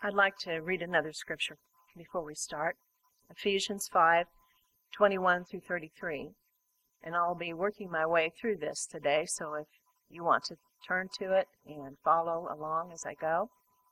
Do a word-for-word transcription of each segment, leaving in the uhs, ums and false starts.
I'd like to read another scripture before we start. Ephesians five, twenty-one through thirty-three. And I'll be working my way through this today, so if you want to turn to it and follow along as I go.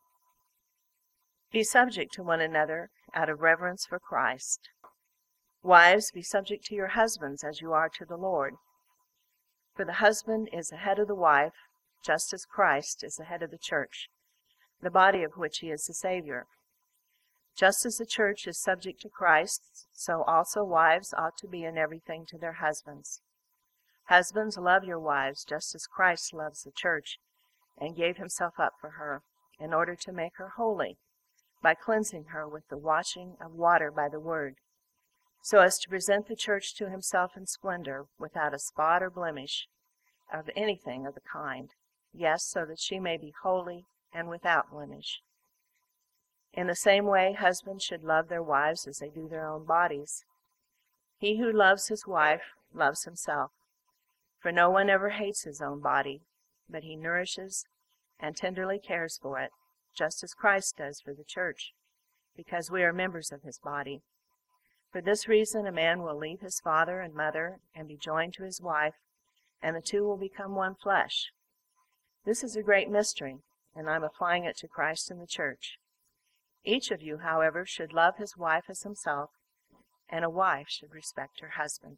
Be subject to one another out of reverence for Christ. Wives, be subject to your husbands as you are to the Lord. For the husband is the head of the wife, just as Christ is the head of the church, the body of which he is the Savior. Just as the church is subject to Christ, so also wives ought to be in everything to their husbands. Husbands, love your wives, just as Christ loves the church, and gave himself up for her, in order to make her holy, by cleansing her with the washing of water by the word, so as to present the church to himself in splendor, without a spot or blemish of anything of the kind. Yes, so that she may be holy and without blemish. In the same way, husbands should love their wives as they do their own bodies. He who loves his wife loves himself. For no one ever hates his own body, but he nourishes and tenderly cares for it, just as Christ does for the church, because we are members of his body. For this reason, a man will leave his father and mother and be joined to his wife, and the two will become one flesh. This is a great mystery, and I'm applying it to Christ and the church. Each of you, however, should love his wife as himself, and a wife should respect her husband.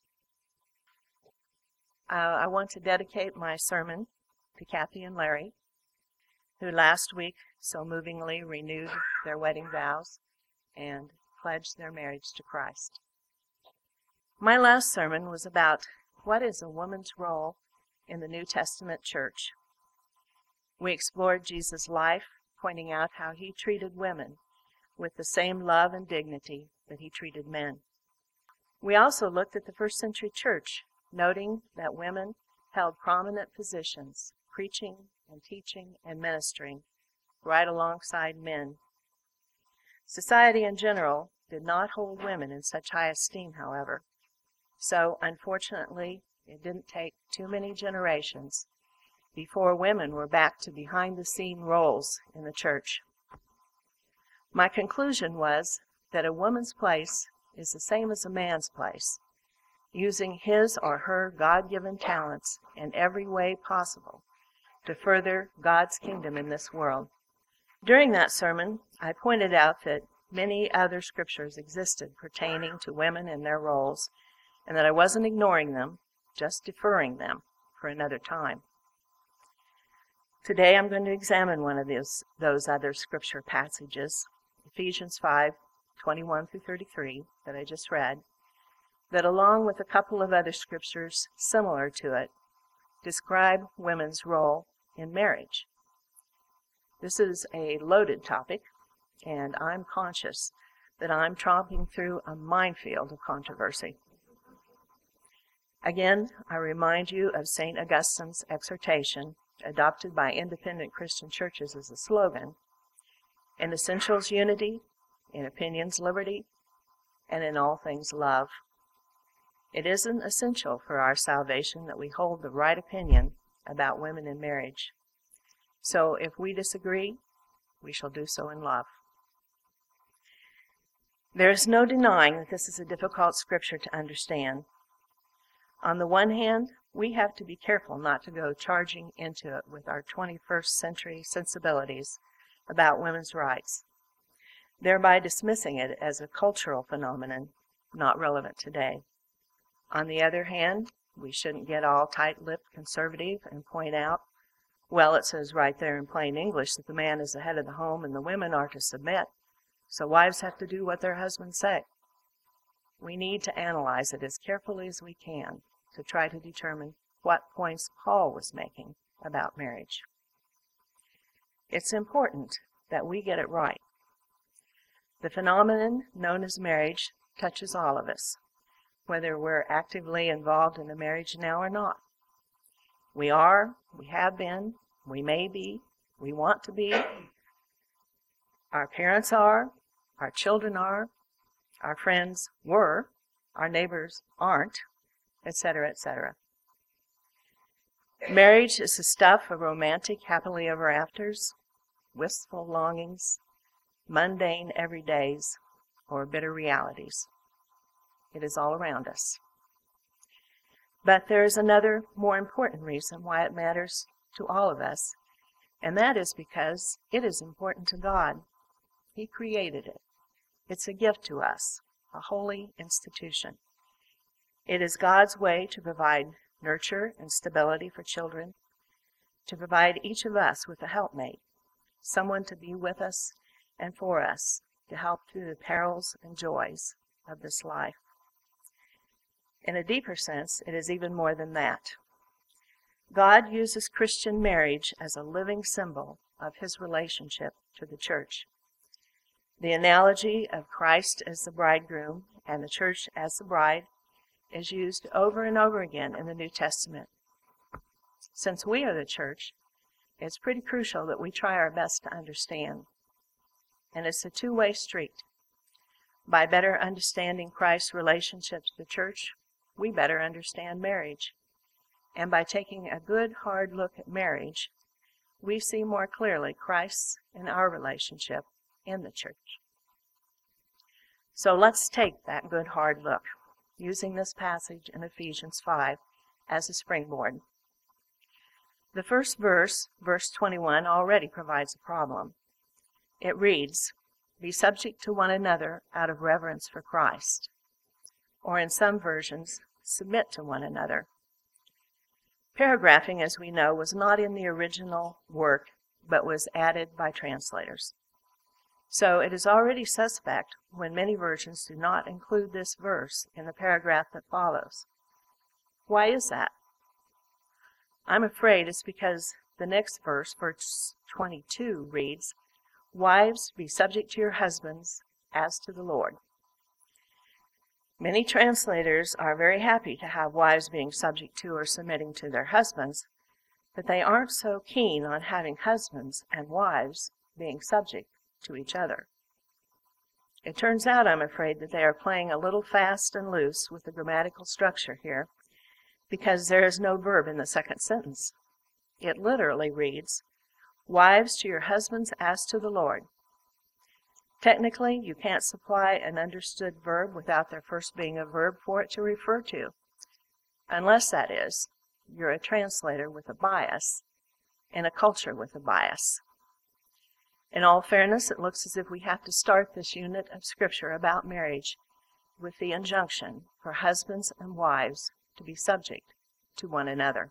Uh, I want to dedicate my sermon to Kathy and Larry, who last week so movingly renewed their wedding vows and pledged their marriage to Christ. My last sermon was about what is a woman's role in the New Testament church. We explored Jesus' life, pointing out how he treated women with the same love and dignity that he treated men. We also looked at the first century church, noting that women held prominent positions, preaching and teaching and ministering, right alongside men. Society in general did not hold women in such high esteem, however. So, unfortunately, it didn't take too many generations before women were back to behind-the-scene roles in the church. My conclusion was that a woman's place is the same as a man's place, using his or her God-given talents in every way possible to further God's kingdom in this world. During that sermon, I pointed out that many other scriptures existed pertaining to women and their roles, and that I wasn't ignoring them, just deferring them for another time. Today I'm going to examine one of those, those other scripture passages, Ephesians five, twenty-one through thirty-three, that I just read, that along with a couple of other scriptures similar to it, describe women's role in marriage. This is a loaded topic, and I'm conscious that I'm tromping through a minefield of controversy. Again, I remind you of Saint Augustine's exhortation, adopted by independent Christian churches as a slogan: in essentials unity, in opinions liberty, and in all things love. It isn't essential for our salvation that we hold the right opinion about women in marriage. So if we disagree, we shall do so in love. There is no denying that this is a difficult scripture to understand. On the one hand, we have to be careful not to go charging into it with our twenty-first century sensibilities about women's rights, thereby dismissing it as a cultural phenomenon not relevant today. On the other hand, we shouldn't get all tight-lipped conservative and point out, well, it says right there in plain English that the man is the head of the home and the women are to submit, so wives have to do what their husbands say. We need to analyze it as carefully as we can to try to determine what points Paul was making about marriage. It's important that we get it right. The phenomenon known as marriage touches all of us, whether we're actively involved in a marriage now or not. We are, we have been, we may be, we want to be. Our parents are, our children are, our friends were, our neighbors aren't, et cetera, et cetera. Marriage is the stuff of romantic happily ever afters, wistful longings, mundane everydays, or bitter realities. It is all around us. But there is another, more important reason why it matters to all of us, and that is because it is important to God. He created it. It's a gift to us, a holy institution. It is God's way to provide nurture and stability for children, to provide each of us with a helpmate, someone to be with us and for us, to help through the perils and joys of this life. In a deeper sense, it is even more than that. God uses Christian marriage as a living symbol of his relationship to the church. The analogy of Christ as the bridegroom and the church as the bride is used over and over again in the New Testament. Since we are the church, it's pretty crucial that we try our best to understand. And it's a two-way street. By better understanding Christ's relationship to the church, we better understand marriage. And by taking a good, hard look at marriage, we see more clearly Christ's and our relationship in the church. So let's take that good, hard look, using this passage in Ephesians five as a springboard. The first verse, verse twenty-one, already provides a problem. It reads, "Be subject to one another out of reverence for Christ." Or in some versions, "Submit to one another." Paragraphing, as we know, was not in the original work, but was added by translators. So it is already suspect when many versions do not include this verse in the paragraph that follows. Why is that? I'm afraid it's because the next verse, verse twenty-two, reads, "Wives, be subject to your husbands as to the Lord." Many translators are very happy to have wives being subject to or submitting to their husbands, but they aren't so keen on having husbands and wives being subject to each other. It turns out, I'm afraid, that they are playing a little fast and loose with the grammatical structure here, because there is no verb in the second sentence. It literally reads, "Wives, to your husbands as to the Lord." Technically, you can't supply an understood verb without there first being a verb for it to refer to, unless, that is, you're a translator with a bias and a culture with a bias. In all fairness, it looks as if we have to start this unit of Scripture about marriage with the injunction for husbands and wives to be subject to one another.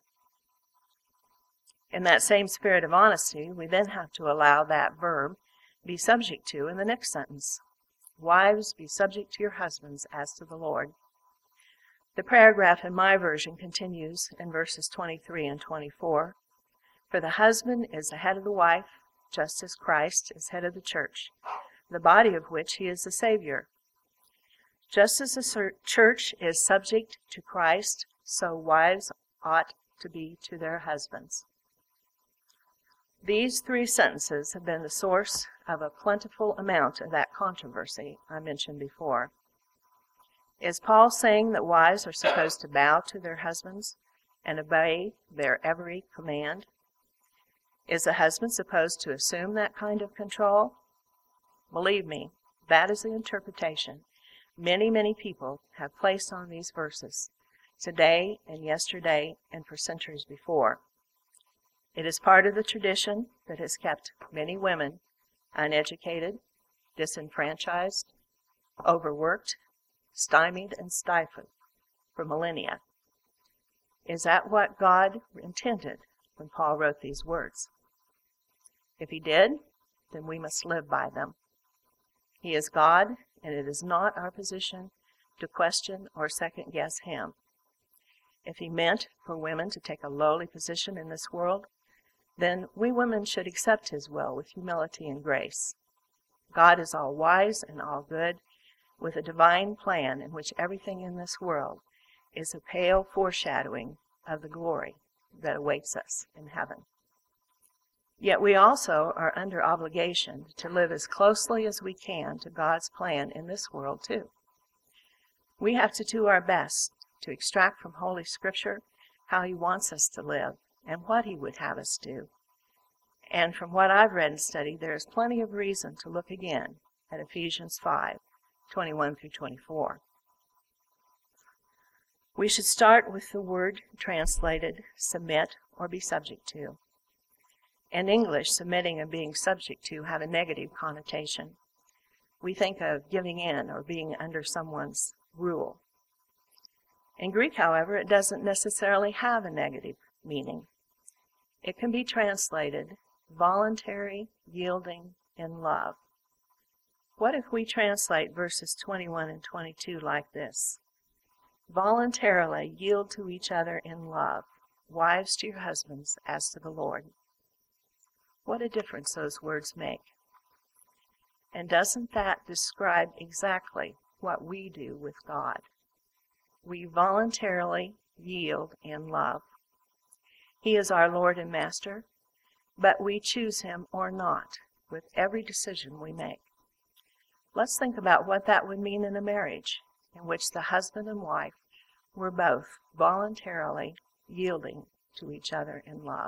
In that same spirit of honesty, we then have to allow that verb, "be subject to," in the next sentence. "Wives, be subject to your husbands as to the Lord." The paragraph in my version continues in verses twenty-three and twenty-four. "For the husband is the head of the wife, just as Christ is head of the church, the body of which he is the Savior. Just as the church is subject to Christ, so wives ought to be to their husbands." These three sentences have been the source of a plentiful amount of that controversy I mentioned before. Is Paul saying that wives are supposed to bow to their husbands and obey their every command? Is the husband supposed to assume that kind of control? Believe me, that is the interpretation many, many people have placed on these verses, today and yesterday and for centuries before. It is part of the tradition that has kept many women uneducated, disenfranchised, overworked, stymied, and stifled for millennia. Is that what God intended when Paul wrote these words? If he did, then we must live by them. He is God, and it is not our position to question or second-guess him. If he meant for women to take a lowly position in this world, then we women should accept his will with humility and grace. God is all wise and all good, with a divine plan in which everything in this world is a pale foreshadowing of the glory that awaits us in heaven. Yet we also are under obligation to live as closely as we can to God's plan in this world too. We have to do our best to extract from Holy Scripture how he wants us to live and what he would have us do. And from what I've read and studied, there is plenty of reason to look again at Ephesians five, twenty-one through twenty-four. We should start with the word translated submit or be subject to. In English, submitting and being subject to have a negative connotation. We think of giving in or being under someone's rule. In Greek, however, it doesn't necessarily have a negative meaning. It can be translated voluntary yielding in love. What if we translate verses twenty-one and twenty-two like this? Voluntarily yield to each other in love, wives to your husbands as to the Lord. What a difference those words make. And doesn't that describe exactly what we do with God? We voluntarily yield in love. He is our Lord and Master, but we choose Him or not with every decision we make. Let's think about what that would mean in a marriage in which the husband and wife were both voluntarily yielding to each other in love.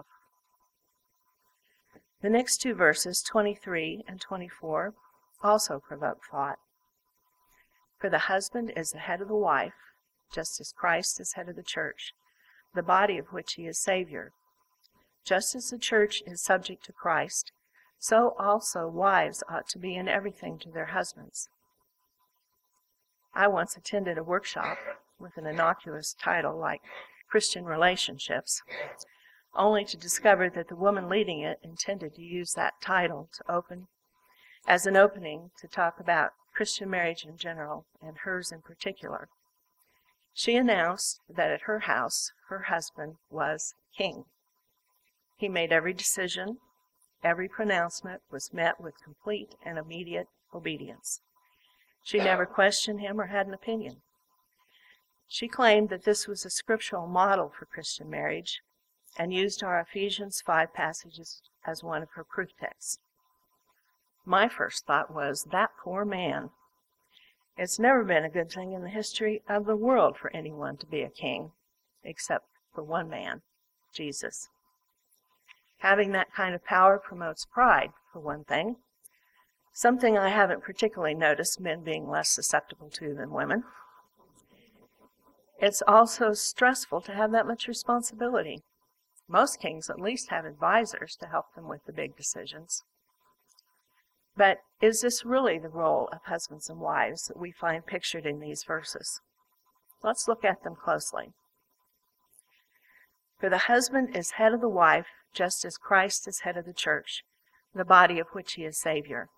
The next two verses, twenty-three and twenty-four, also provoke thought. For the husband is the head of the wife, just as Christ is head of the church, the body of which He is Savior. Just as the church is subject to Christ, so also wives ought to be in everything to their husbands. I once attended a workshop with an innocuous title like Christian Relationships, only to discover that the woman leading it intended to use that title to open as an opening to talk about Christian marriage in general and hers in particular. She announced that at her house, her husband was king. He made every decision. Every pronouncement was met with complete and immediate obedience. She never questioned him or had an opinion. She claimed that this was a scriptural model for Christian marriage and used our Ephesians five passages as one of her proof texts. My first thought was, that poor man. It's never been a good thing in the history of the world for anyone to be a king, except for one man, Jesus. Having that kind of power promotes pride, for one thing, something I haven't particularly noticed men being less susceptible to than women. It's also stressful to have that much responsibility. Most kings at least have advisors to help them with the big decisions. But is this really the role of husbands and wives that we find pictured in these verses? Let's look at them closely. For the husband is head of the wife, just as Christ is head of the church, the body of which He is Savior.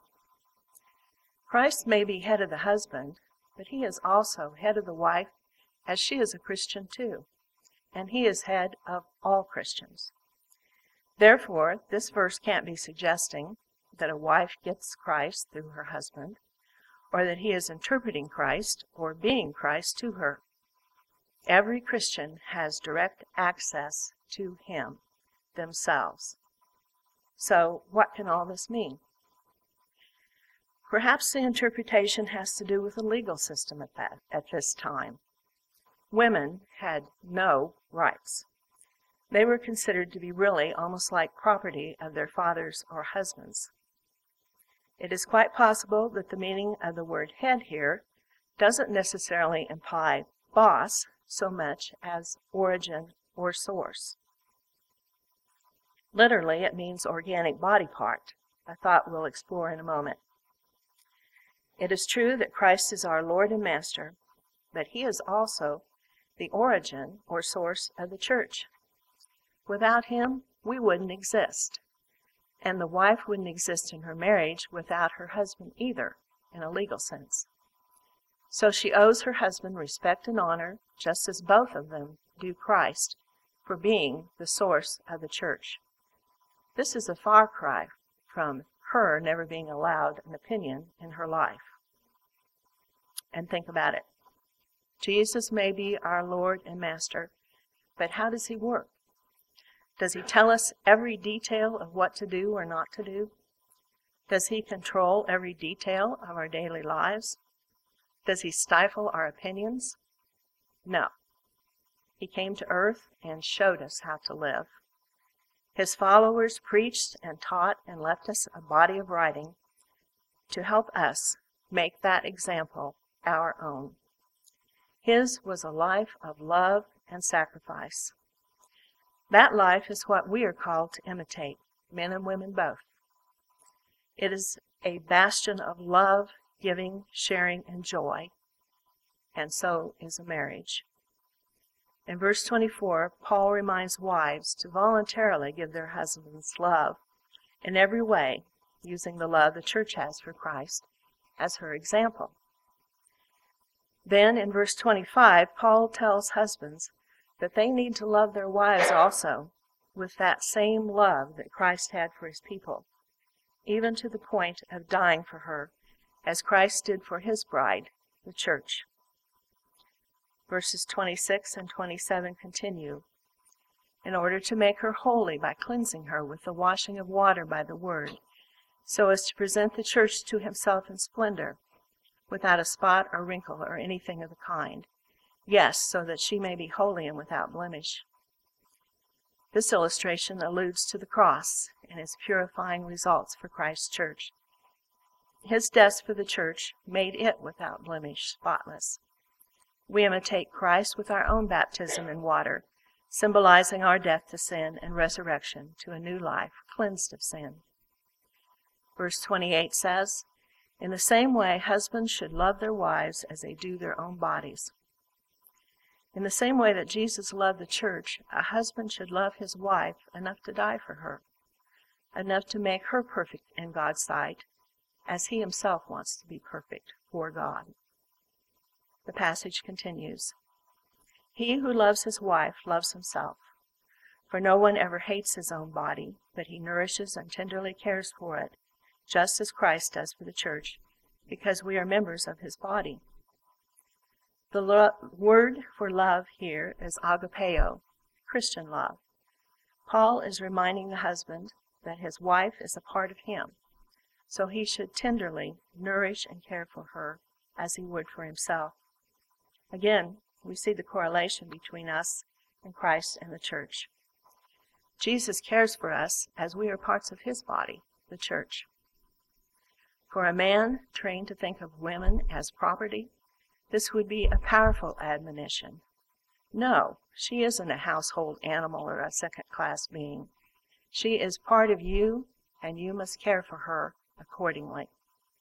Christ may be head of the husband, but He is also head of the wife, as she is a Christian too, and He is head of all Christians. Therefore, this verse can't be suggesting that a wife gets Christ through her husband, or that he is interpreting Christ or being Christ to her. Every Christian has direct access to Him themselves. So, what can all this mean? Perhaps the interpretation has to do with the legal system at that at this time. Women had no rights. They were considered to be really almost like property of their fathers or husbands. It is quite possible that the meaning of the word head here doesn't necessarily imply boss so much as origin or source. Literally, it means organic body part, a thought we'll explore in a moment. It is true that Christ is our Lord and Master, but He is also the origin or source of the church. Without Him, we wouldn't exist. And the wife wouldn't exist in her marriage without her husband either, in a legal sense. So she owes her husband respect and honor, just as both of them do Christ, for being the source of the church. This is a far cry from her never being allowed an opinion in her life. And think about it. Jesus may be our Lord and Master, but how does He work? Does He tell us every detail of what to do or not to do? Does He control every detail of our daily lives? Does He stifle our opinions? No. He came to earth and showed us how to live. His followers preached and taught and left us a body of writing to help us make that example our own. His was a life of love and sacrifice. That life is what we are called to imitate, men and women both. It is a bastion of love, giving, sharing, and joy, and so is a marriage. In verse twenty-four, Paul reminds wives to voluntarily give their husbands love in every way, using the love the church has for Christ as her example. Then in verse twenty-five, Paul tells husbands that they need to love their wives also with that same love that Christ had for his people, even to the point of dying for her, as Christ did for his bride, the church. Verses twenty-six and twenty-seven continue. In order to make her holy by cleansing her with the washing of water by the word, so as to present the church to himself in splendor, without a spot or wrinkle or anything of the kind. Yes, so that she may be holy and without blemish. This illustration alludes to the cross and its purifying results for Christ's church. His death for the church made it without blemish, spotless. We imitate Christ with our own baptism in water, symbolizing our death to sin and resurrection to a new life, cleansed of sin. Verse twenty-eight says, "In the same way, husbands should love their wives as they do their own bodies." In the same way that Jesus loved the church, a husband should love his wife enough to die for her, enough to make her perfect in God's sight, as he himself wants to be perfect for God. The passage continues, "He who loves his wife loves himself. For no one ever hates his own body, but he nourishes and tenderly cares for it, just as Christ does for the church, because we are members of his body." The lo- word for love here is agapeo, Christian love. Paul is reminding the husband that his wife is a part of him, so he should tenderly nourish and care for her as he would for himself. Again, we see the correlation between us and Christ and the church. Jesus cares for us as we are parts of his body, the church. For a man trained to think of women as property, this would be a powerful admonition. No, she isn't a household animal or a second-class being. She is part of you, and you must care for her accordingly.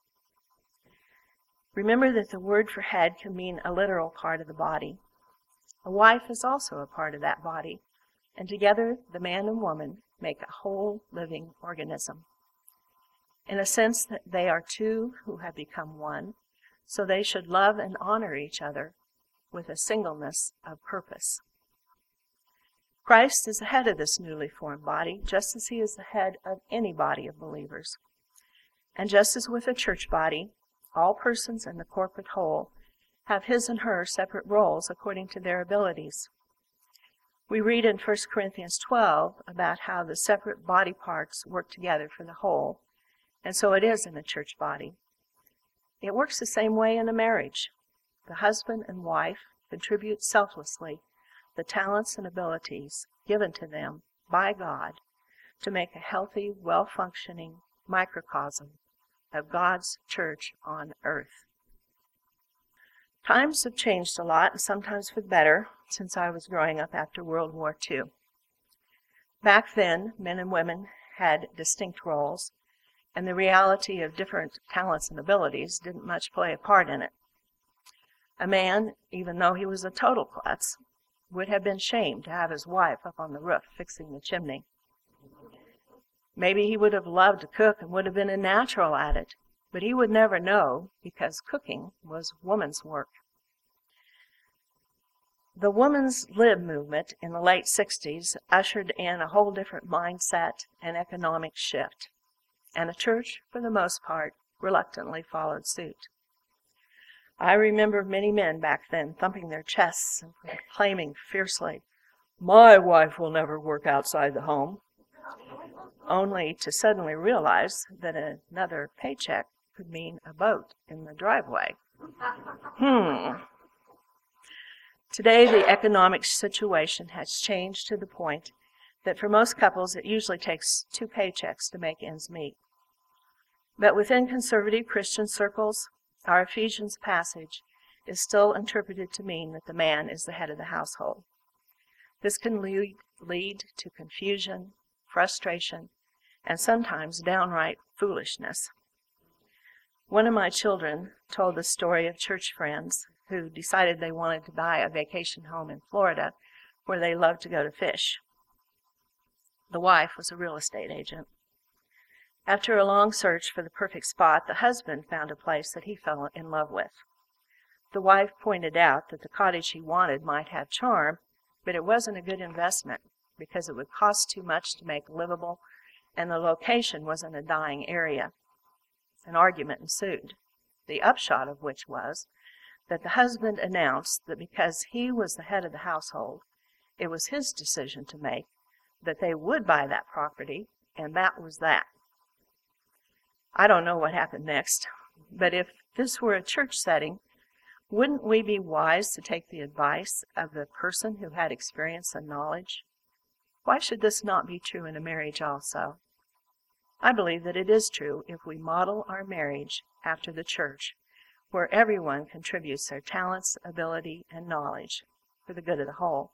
Remember that the word for head can mean a literal part of the body. A wife is also a part of that body, and together the man and woman make a whole living organism. In a sense that they are two who have become one, so they should love and honor each other with a singleness of purpose. Christ is the head of this newly formed body, just as he is the head of any body of believers. And just as with a church body, all persons in the corporate whole have his and her separate roles according to their abilities. We read in First Corinthians twelve about how the separate body parts work together for the whole, and so it is in a church body. It works the same way in a marriage. The husband and wife contribute selflessly the talents and abilities given to them by God to make a healthy, well-functioning microcosm of God's church on earth. Times have changed a lot, and sometimes for the better, since I was growing up after World War Two. Back then, men and women had distinct roles, and the reality of different talents and abilities didn't much play a part in it. A man, even though he was a total klutz, would have been shamed to have his wife up on the roof fixing the chimney. Maybe he would have loved to cook and would have been a natural at it, but he would never know because cooking was woman's work. The women's lib movement in the late sixties ushered in a whole different mindset and economic shift, and the church, for the most part, reluctantly followed suit. I remember many men back then thumping their chests and proclaiming fiercely, "My wife will never work outside the home," only to suddenly realize that another paycheck could mean a boat in the driveway. Hmm. Today, the economic situation has changed to the point that for most couples it usually takes two paychecks to make ends meet. But within conservative Christian circles, our Ephesians passage is still interpreted to mean that the man is the head of the household. This can lead, lead to confusion, frustration, and sometimes downright foolishness. One of my children told the story of church friends who decided they wanted to buy a vacation home in Florida where they loved to go to fish. The wife was a real estate agent. After a long search for the perfect spot, the husband found a place that he fell in love with. The wife pointed out that the cottage he wanted might have charm, but it wasn't a good investment because it would cost too much to make livable, and the location was in a dying area. An argument ensued, the upshot of which was that the husband announced that because he was the head of the household, it was his decision to make, that they would buy that property, and that was that. I don't know what happened next, but if this were a church setting, wouldn't we be wise to take the advice of the person who had experience and knowledge? Why should this not be true in a marriage also? I believe that it is true if we model our marriage after the church, where everyone contributes their talents, ability, and knowledge for the good of the whole.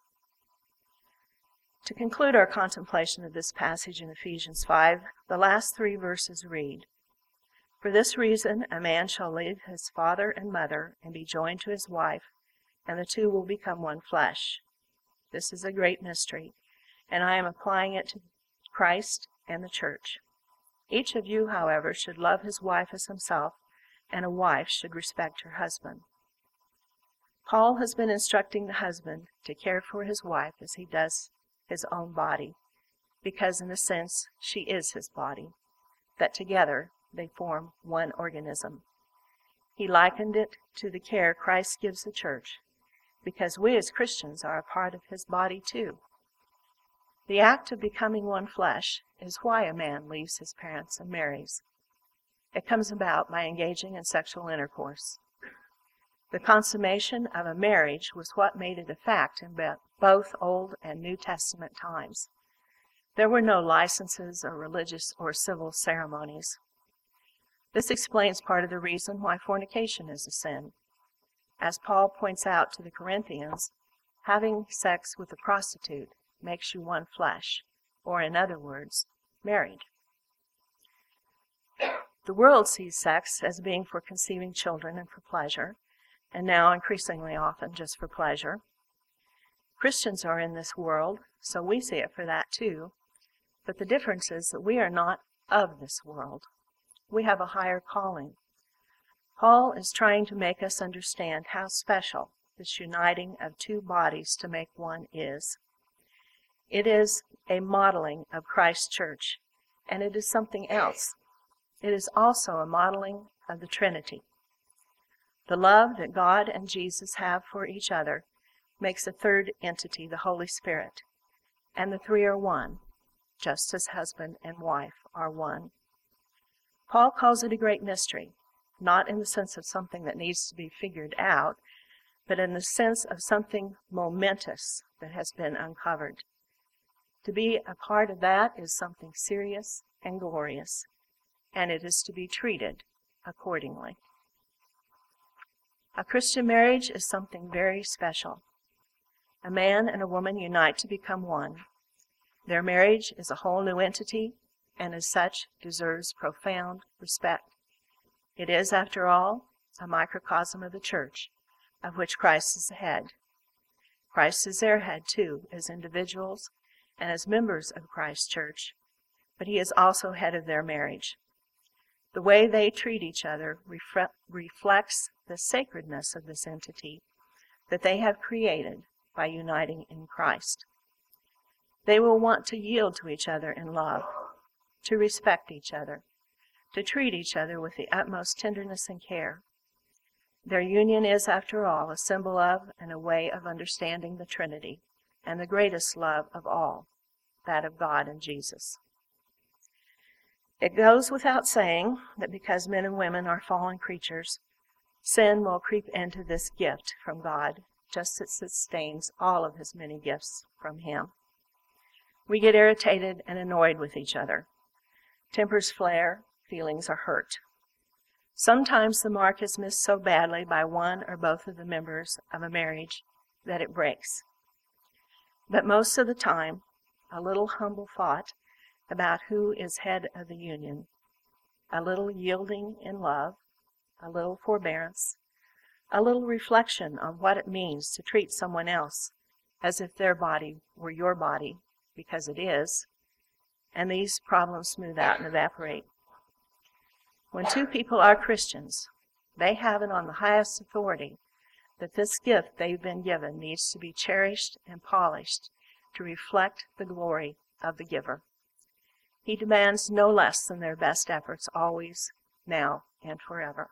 To conclude our contemplation of this passage in Ephesians five, the last three verses read, "For this reason a man shall leave his father and mother and be joined to his wife, and the two will become one flesh." This is a great mystery, and I am applying it to Christ and the church. Each of you, however, should love his wife as himself, and a wife should respect her husband. Paul has been instructing the husband to care for his wife as he does his own body, because in a sense she is his body, that together they form one organism. He likened it to the care Christ gives the church, because we as Christians are a part of his body too. The act of becoming one flesh is why a man leaves his parents and marries. It comes about by engaging in sexual intercourse. The consummation of a marriage was what made it a fact in both Old and New Testament times. There were no licenses or religious or civil ceremonies. This explains part of the reason why fornication is a sin. As Paul points out to the Corinthians, having sex with a prostitute makes you one flesh, or in other words, married. The world sees sex as being for conceiving children and for pleasure, and now increasingly often just for pleasure. Christians are in this world, so we see it for that too, but the difference is that we are not of this world. We have a higher calling. Paul is trying to make us understand how special this uniting of two bodies to make one is. It is a modeling of Christ's church, and it is something else. It is also a modeling of the Trinity. The love that God and Jesus have for each other makes a third entity, the Holy Spirit, and the three are one, just as husband and wife are one. Paul calls it a great mystery, not in the sense of something that needs to be figured out, but in the sense of something momentous that has been uncovered. To be a part of that is something serious and glorious, and it is to be treated accordingly. A Christian marriage is something very special. A man and a woman unite to become one. Their marriage is a whole new entity, and as such deserves profound respect. It is, after all, a microcosm of the church, of which Christ is the head. Christ is their head, too, as individuals and as members of Christ's church, but he is also head of their marriage. The way they treat each other refre- reflects the sacredness of this entity that they have created by uniting in Christ. They will want to yield to each other in love, to respect each other, to treat each other with the utmost tenderness and care. Their union is, after all, a symbol of and a way of understanding the Trinity, and the greatest love of all, that of God and Jesus. It goes without saying that because men and women are fallen creatures, sin will creep into this gift from God, just as it stains all of his many gifts from him. We get irritated and annoyed with each other. Tempers flare, feelings are hurt. Sometimes the mark is missed so badly by one or both of the members of a marriage that it breaks. But most of the time, a little humble thought about who is head of the union, a little yielding in love, a little forbearance, a little reflection on what it means to treat someone else as if their body were your body, because it is, and these problems smooth out and evaporate. When two people are Christians, they have it on the highest authority that this gift they've been given needs to be cherished and polished to reflect the glory of the giver. He demands no less than their best efforts always, now, and forever.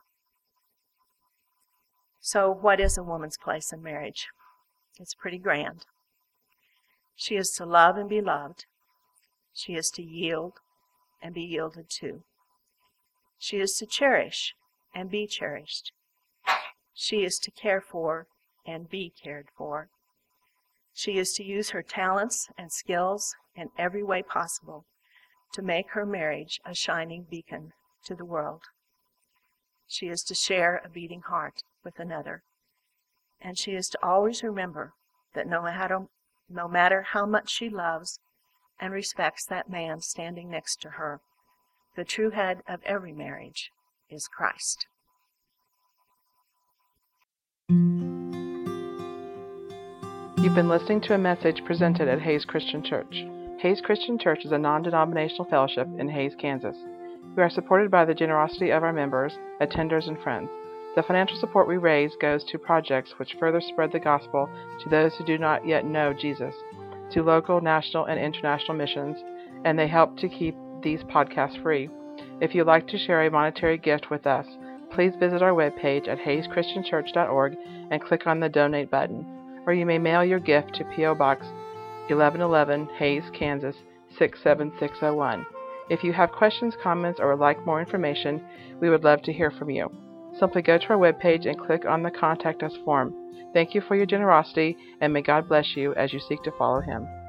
So what is a woman's place in marriage? It's pretty grand. She is to love and be loved. She is to yield and be yielded to. She is to cherish and be cherished. She is to care for and be cared for. She is to use her talents and skills in every way possible to make her marriage a shining beacon to the world. She is to share a beating heart with another. And she is to always remember that no matter, no matter how much she loves and respects that man standing next to her, the true head of every marriage is Christ. You've been listening to a message presented at Hays Christian Church. Hays Christian Church is a non-denominational fellowship in Hays, Kansas. We are supported by the generosity of our members, attenders, and friends. The financial support we raise goes to projects which further spread the gospel to those who do not yet know Jesus, to local, national, and international missions, and they help to keep these podcasts free. If you'd like to share a monetary gift with us, please visit our webpage at hays christian church dot org and click on the Donate button, or you may mail your gift to P O Box eleven eleven, Hays, Kansas six seven six zero one. If you have questions, comments, or would like more information, we would love to hear from you. Simply go to our webpage and click on the Contact Us form. Thank you for your generosity, and may God bless you as you seek to follow Him.